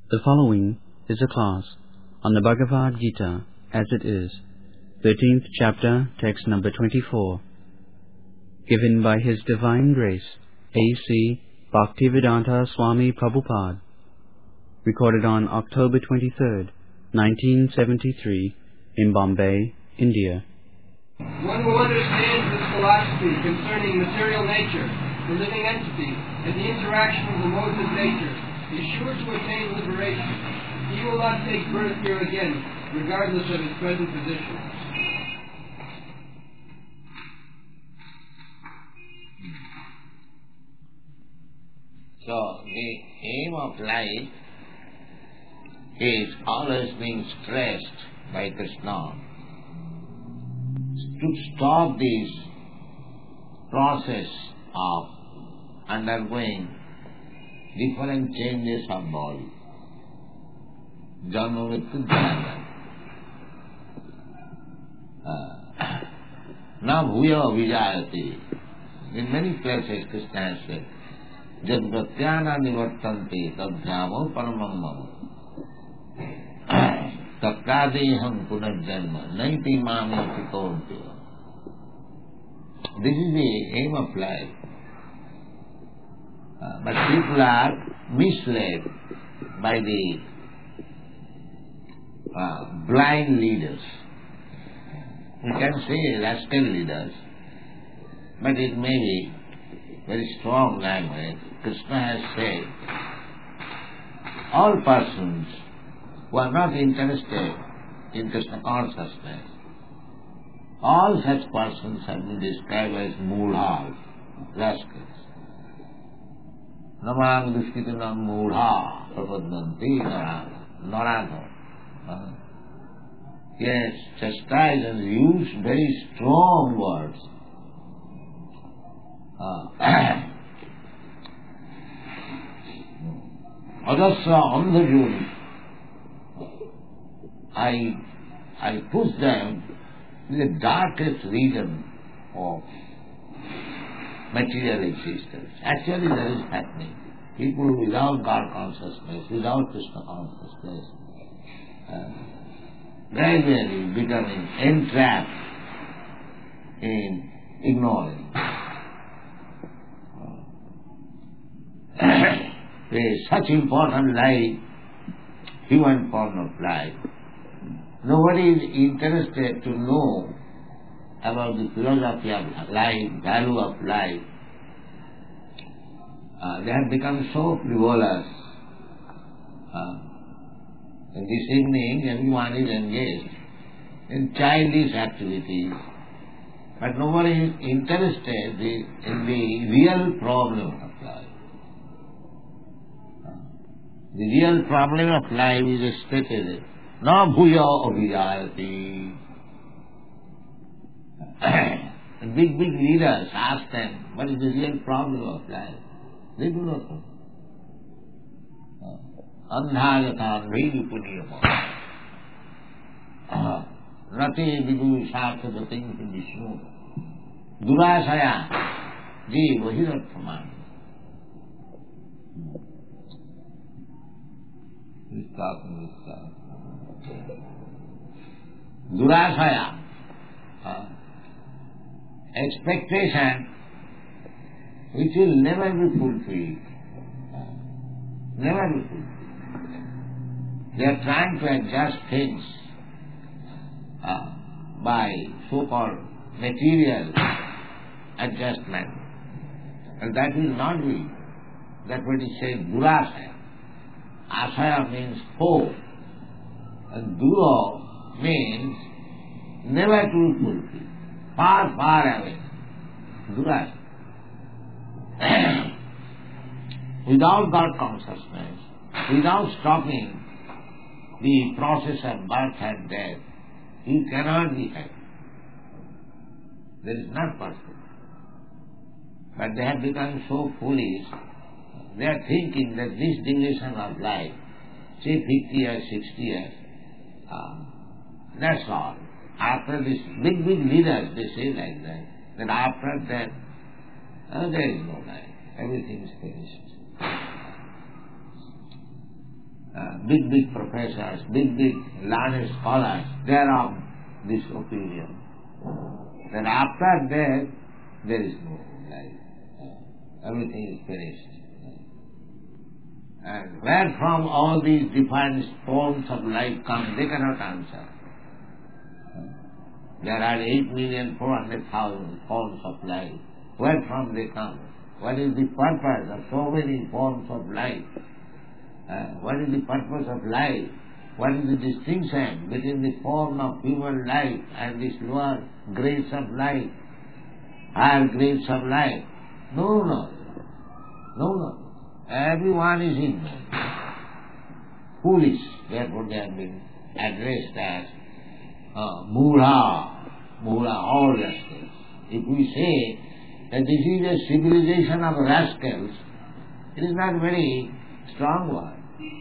The following is a class on the Bhagavad Gita as it is, 13th chapter, text number 24, given by His Divine Grace, A.C. Bhaktivedanta Swami Prabhupada, recorded on October 23rd, 1973, in Bombay, India. One who understands this philosophy concerning material nature, the living entity, and the interaction of the modes of nature is sure to attain liberation. He will not take birth here again, regardless of his present position. So, the aim of life is always being stressed by Krishna to stop this process of undergoing different changes of body. Janma Mrityu Jnana. Na bhuya vijayati. In many places Krishna has said, Jad pratyana nivartante tadhyamo paramam mama. Tapradeham punarjanma naiti mami pitonte. This is the aim of life. But people are misled by the blind leaders. We can say rascal leaders, but it may be very strong language. Krishna has said, all persons who are not interested in Krishna consciousness, all such persons have been described as mudha, rascals. Namang duskitanam mudha prapadanti narada. Yes, chastise and use very strong words. Adasya andhajuni. I push them in the darkest region of material existence. Actually that is happening. People without God consciousness, without Krishna consciousness, gradually becoming entrapped in ignorance. Such important life, human form of life. Nobody is interested to know about the philosophy of life, value of life. They have become so frivolous. And this evening everyone is engaged in childish activities, but nobody is interested in the real problem of life. The real problem of life is stated, na bhuya avijayati. Big leaders ask them, what is the real problem of life? They do not know. Andhayata vedi puniyama. Rati vidu sartha dating vishnu. Durasaya ji vahirathaman. Durasaya. Expectation which will never be fulfilled. Never be fulfilled. They are trying to adjust things by so-called material adjustment. And that will not be. That's what it says, durasaya. Asaya means hope. And duro means never to fulfill. Far, far away. Durasaya. Without God consciousness, without stopping the process of birth and death, you cannot be happy. That is not possible. But they have become so foolish, they are thinking that this duration of life, say 50 years, 60 years, that's all. After this, big leaders, they say like that after death, there is no life. Everything is finished. big professors, big learned scholars, they are of this opinion. That after death, there is no life. Everything is finished. And where from all these different forms of life come, they cannot answer. There are 8,400,000 forms of life. Where from they come? What is the purpose of so many forms of life? What is the purpose of life? What is the distinction between the form of human life and this lower grades of life, higher grades of life? No. Everyone is ignorant, foolish. Therefore they have been addressed as Mura, all rascals. If we say that this is a civilization of rascals, it is not very strong word.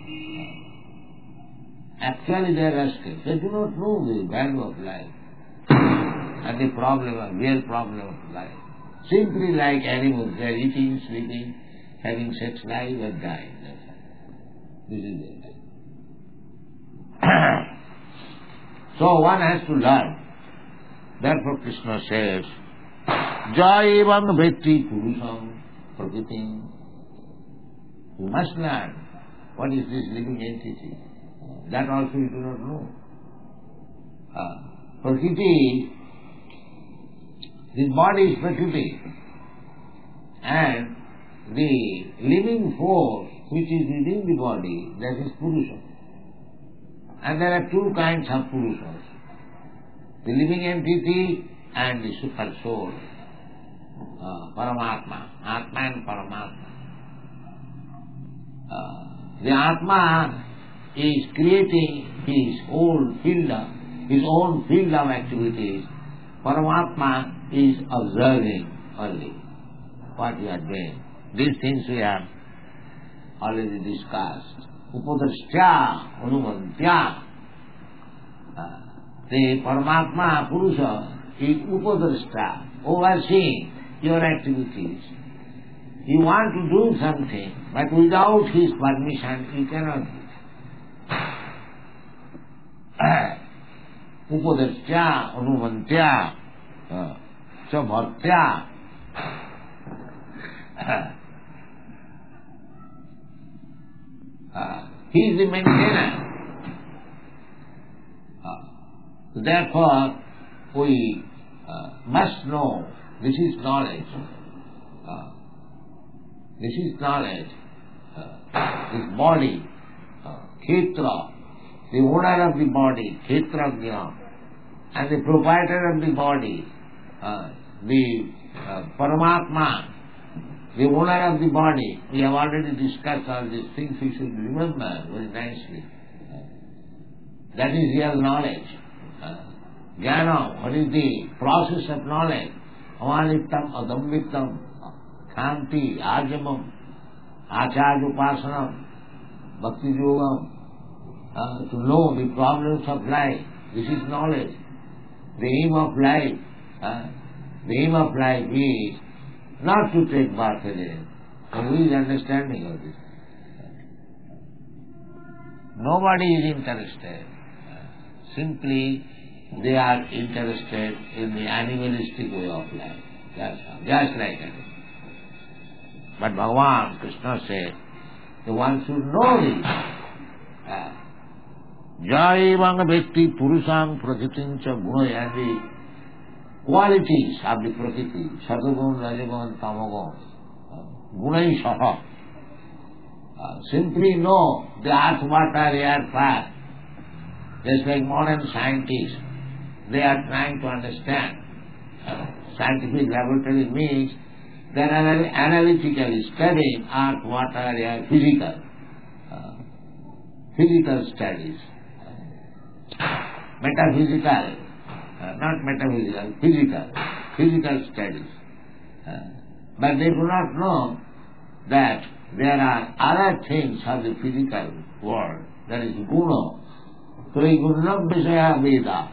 Actually they are rascals. They do not know the value of life and the real problem of life. Simply like animals, they are eating, sleeping, having sex life and dying. This is their life. So one has to learn. Therefore Krishna says, Jaivam Vetti Purusam Prakritim. You must learn what is this living entity. That also you do not know. Prakriti, this body is Prakriti, and the living force which is within the body, that is Purusha. And there are two kinds of Purushas, the living entity and the super soul, Paramatma, Atma and Paramatma. The Atma is creating his own field of activities. Paramatma is observing only what we are doing. These things we have already discussed. Upadrashya, Anumantya. The Paramatma Purusha is Upadrashya, overseeing your activities. You want to do something, but without his permission you cannot do. Upadrashya, Anumantya, Sabhartya. He is the maintainer. Therefore, we must know, this is knowledge. This is knowledge. This body, Kshetra, the owner of the body, Kshetrajna, and the proprietor of the body, the Paramatma, the owner of the body. We have already discussed all these things. We should remember very nicely. That is real knowledge. Jnana, what is the process of knowledge? Amanittam, Adambittam, Khanti, Ajamam, Acharya Upasanam, Bhakti Yogam. To know the problems of life. This is knowledge. The aim of life is not to take birth again. And who is understanding of this? Nobody is interested. Simply they are interested in the animalistic way of life. Just like animals. But Bhagavan, Krishna said, the one should know this. Jaivanga Vetti Purusam Prakritim Cha Guna, and the qualities of the Prakriti, Satagun, Rajagun, Tamagun, Gunai Saha. Simply know the earth, water, air, fire. Just like modern scientists, they are trying to understand. Scientific laboratory means they are analytically studying earth, water, air, physical studies. Metaphysical, not metaphysical, physical studies. But they do not know that there are other things of the physical world, that is guna. Trigunam Vishaya Veda,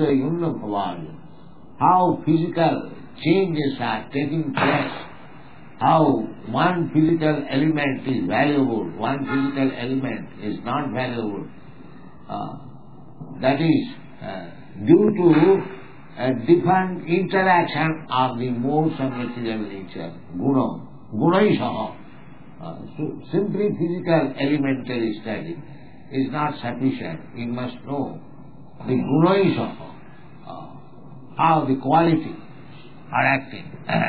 Nishtagunam Pavaya. How physical changes are taking place how one physical element is valuable, one physical element is not valuable. That is due to a different interaction of the modes of material nature, guna, gunaisaha. So simply physical elementary study is not sufficient. You must know the gunaisaha, how the qualities are acting.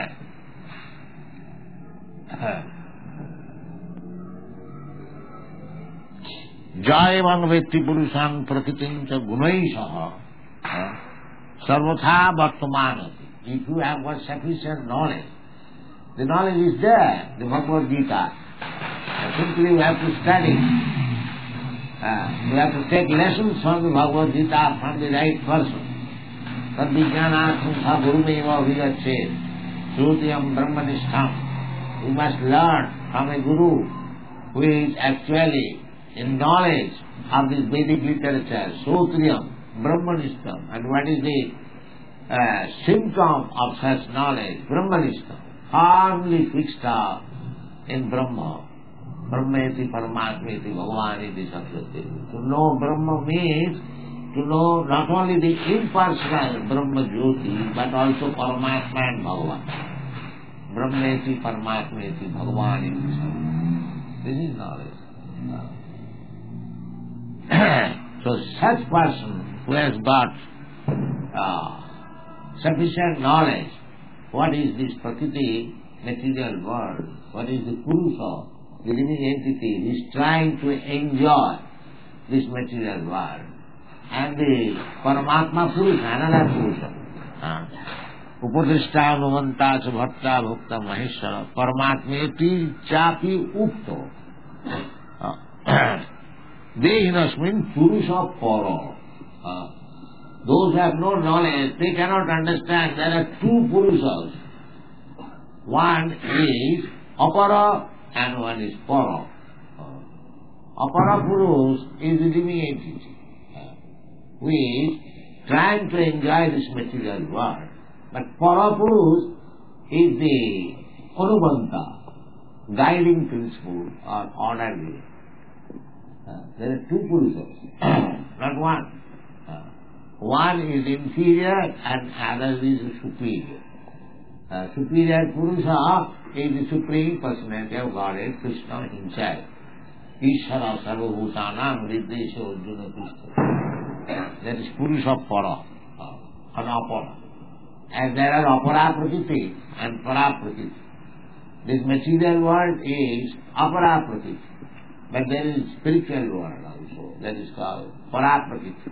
Jayavang vetti purusang prakritim cha gunaisaha sarvatha vartamanati. If you have got sufficient knowledge, the knowledge is there, the Bhagavad Gita. Simply you have to study. You have to take lessons from the Bhagavad Gita from the right person. Tad vijnanātham sa gurumeva vivachet srutiyam brahmanishtham. You must learn from a guru who is actually in knowledge of this Vedic literature, Srotriyam, Brahmanishtam. And what is the symptom of such knowledge? Brahmanishtam, firmly fixed up in Brahma. Brahmeti Paramatmeti Bhagavaniti Satyati. To know Brahma means to know not only the impersonal Brahma Jyoti, but also Paramatma and Bhagavan. Brahmeti Paramatmeti Bhagavaniti Satyati. This is knowledge. So such person who has got sufficient knowledge, what is this Prakriti, material world, what is the Purusha, the living entity, he is trying to enjoy this material world. And the Paramatma Purusha, another Purusha, Upadrishta Anuvanta cha Bhatta Bhukta Maheshwara Paramatmeti Chapi Ukto Dehinasmin Purusha Paro. Those who have no knowledge, they cannot understand there are two Purushas. One is Apara and one is Para. Apara Purush is the living entity who is trying to enjoy this material world. But Para Purush is the Anubanta, guiding principle or order giver. There are two Purushas, not one. One is inferior and other is superior. Superior Purusha is the Supreme Personality of Godhead, Krishna himself. Ishvara Sarvabhutanam Riddesha Arjuna Krishna. That is Purusha Para, Anapara. And there are Apara Prakriti and Para Prakriti. This material world is Apara Prakriti. But there is spiritual world also, that is called Para Prakriti.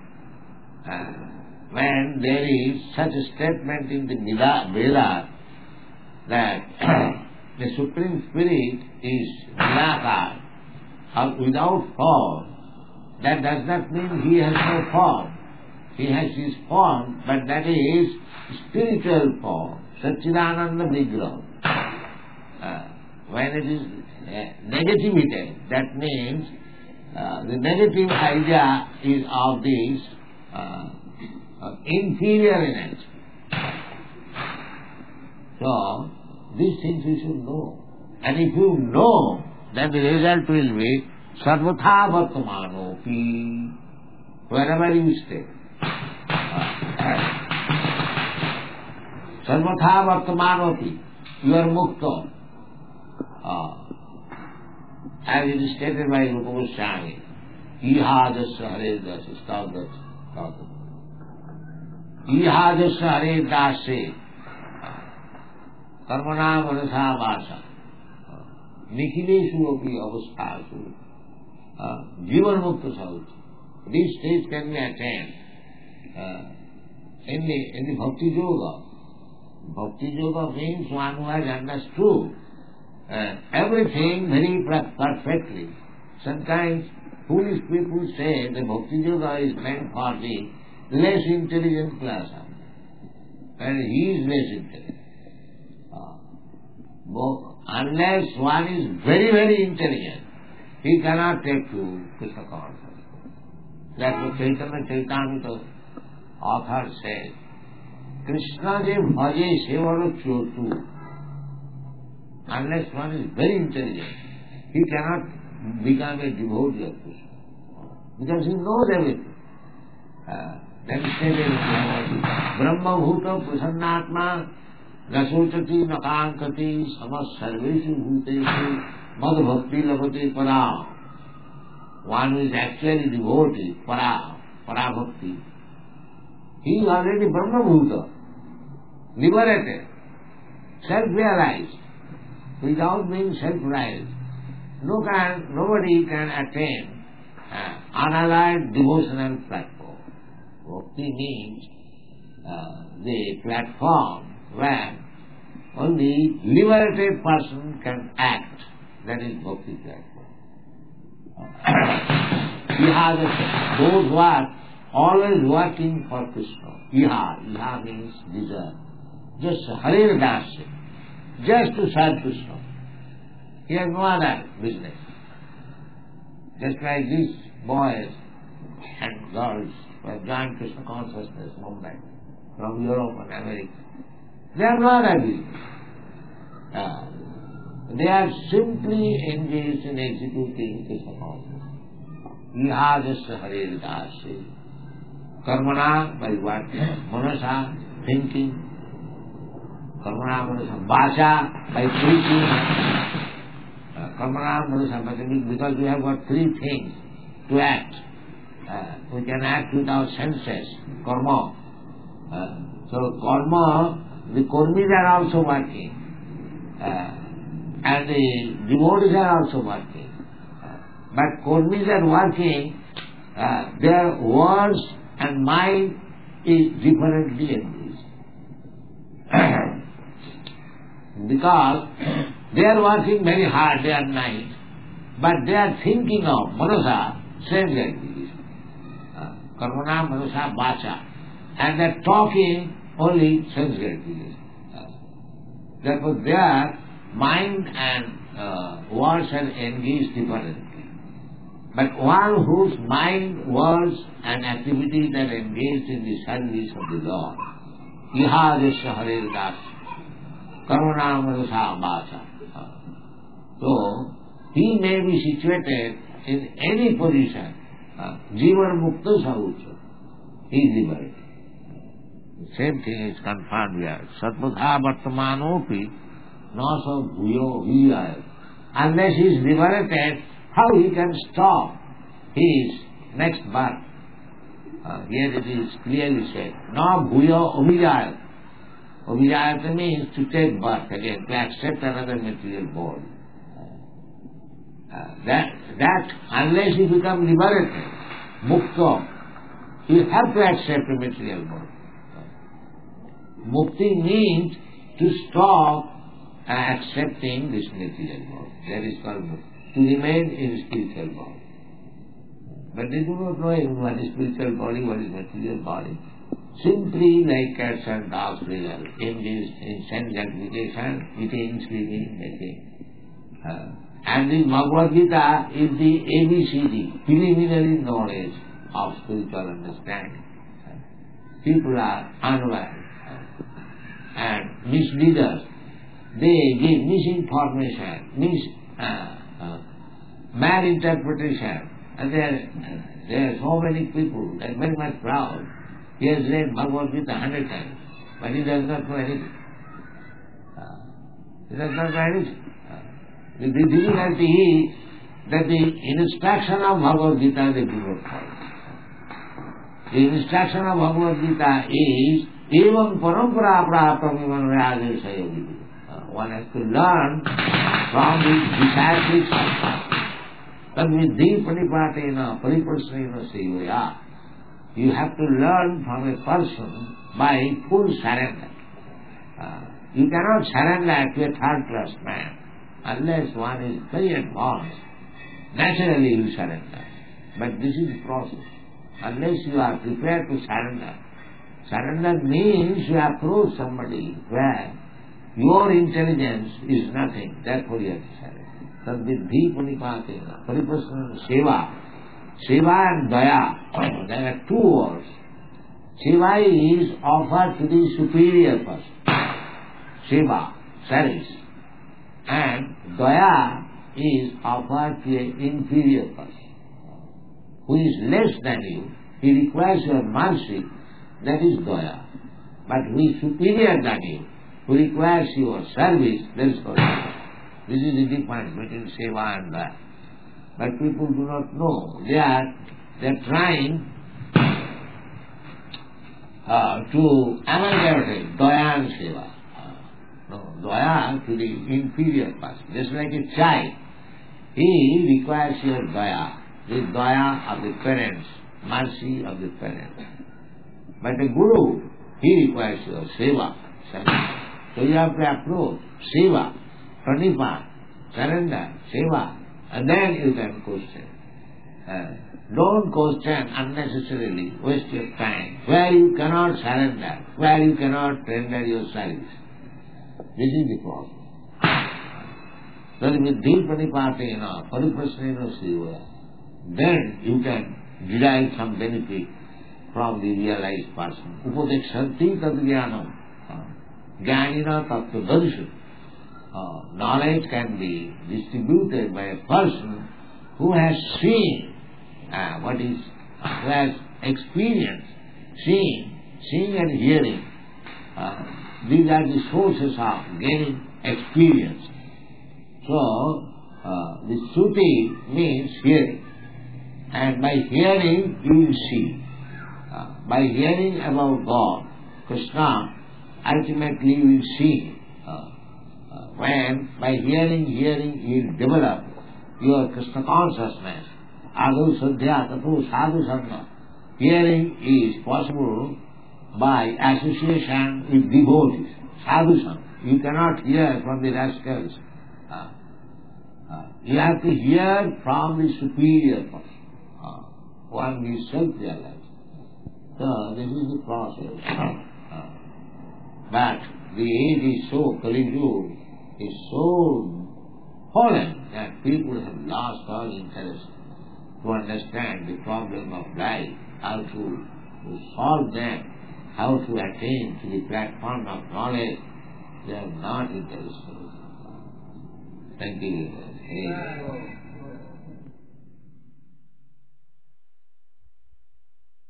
When there is such a statement in the Veda that the Supreme Spirit is Nilakar, without form, that does not mean he has no form. He has his form, but that is spiritual form, Satchidananda Vigraha. When it is negativity, that means the negative idea is of this inferior energy. So, these things you should know. And if you know, then the result will be Sarvatha Vartamanopi, wherever you stay. Sarvatha Vartamanopi, you are mukta. As it is stated by Rupa Goswami, Ihadasya Hare Dasa, stop that. Ihadasya Hare Dasa, Karmana Manasa Vasa, Nikhileshu Api Avasthasu, Jivan Mukta Sauti. These states can be attained in the Bhakti Yoga. Bhakti Yoga means one who has understood everything very perfectly. Sometimes foolish people say the Bhakti Yoga is meant for the less intelligent class, and he is less intelligent. Unless one is very, very intelligent, he cannot take to Krishna consciousness. That's what Chaitanya Charitamrita author says. Krishna je bhaje sevaro chotu. Unless one is very intelligent, he cannot become a devotee of Krishna. Because he knows everything. That is said in Brahma Bhuta Prasannatma Rasotati Nakankati Samas Sarveshu Bhuteshu Mad Bhakti Labhate Para. One who is actually devotee, Para Bhakti. He is already Brahma Bhuta, liberated, self-realized. Without being self-realized, nobody can attain unallied devotional platform. Bhakti means the platform where only liberated person can act. That is Bhakti platform. Those who are always working for Krishna. Iha means desire. Just Harir Das, just to serve Krishna. He has no other business. Just like these boys and girls who have joined Krishna consciousness movement from Europe and America, they have no other business. They are simply engaged in executing Krishna consciousness. Iha jasya Harir Dasi. Karmana by what? Manasa, thinking. Karmana Manasa, Vacha by preaching. Karmana Manasa, because we have got three things to act. We can act with our senses, karma. So karma, the karmis are also working. And the devotees are also working. But karmis are working, their words and mind is differently engaged. Because they are working very hard day and night, but they are thinking of manasa, sense gratification. Karmana, manasa, vacha. And they are talking only sense gratification. Therefore their mind and words are engaged differently. But one whose mind, words and activities are engaged in the service of the Lord, Iha jasya Harir Das, Karuna Manasa Vacha. So, he may be situated in any position, Jivan Mukta Sahucha, he is liberated. The same thing is confirmed here. Satpatha Vartamanopi, Nasa Bhuyo Vijaya. Unless he is liberated, how he can stop his next birth? Here it is clearly said, Na Bhuyo Abhijayat. Abhijayat means to take birth again, to accept another material body. That unless you become liberated, mukta, you have to accept a material body. Mukti means to stop accepting this material body. That is called mukti. To remain in spiritual body. But they do not know even what is spiritual body, what is material body. Simply like cats and dogs, they are engaged in sense gratification, eating, sleeping, making. And the Bhagavad Gita is the ABCD, preliminary knowledge of spiritual understanding. People are unaware and misleaders. They give misinformation, malinterpretation. And there are so many people, they are very much proud. He has read Bhagavad Gita 100 times, but he does not know anything. He does not know anything. The difficulty is that the instruction of Bhagavad Gita they do not follow. The instruction of Bhagavad Gita is Evam parampara praptam ivan vyadesaya vidhi. One has to learn from the disciplic cycle. But with deep panipatena, pariprasnena sevaya, you have to learn from a person by full surrender. You cannot surrender to a third-class man unless one is very advanced. Naturally you surrender. But this is the process. Unless you are prepared to surrender. Surrender means you approach somebody where your intelligence is nothing. Therefore you have to surrender. Tadvidhi panipatena, pariprasnana seva. Seva and daya, there are two words. Seva is offered to the superior person. Seva, service. And daya is offered to an inferior person who is less than you. He requires your mercy, that is daya. But who is superior than you, who requires your service, that is daya. This is the difference between seva and daya. But people do not know. They are trying to amalgamate daya and seva. No, daya to the inferior person. Just like a child, he requires your daya, the daya of the parents, mercy of the parents. But the guru, he requires your seva, service. So you have to approach seva, pranipa, surrender, seva, and then you can question. Don't question unnecessarily, waste your time, where you cannot surrender, where you cannot render your service. This is the problem. So with deep pranipatena, pariprasnena seva, then you can derive some benefit from the realized person. Upadekshanti tad jnanam, jnanina tattva darshan. Knowledge can be distributed by a person who has seen who has experienced, seeing and hearing. These are the sources of gaining experience. So, the Shruti means hearing. And by hearing, you will see. By hearing about God, Krishna, ultimately you will see. When by hearing, you will develop your Krishna consciousness. Adu Sadhya Tato Sadhu Sangha. Hearing is possible by association with devotees, sadhu sangha. You cannot hear from the rascals. You have to hear from the superior person, one is self-realized. So this is the process. But the age is so, Kali Yuga is so fallen that people have lost all interest to understand the problem of life, how to solve them, how to attain to the platform of knowledge. They are not interested. Thank you.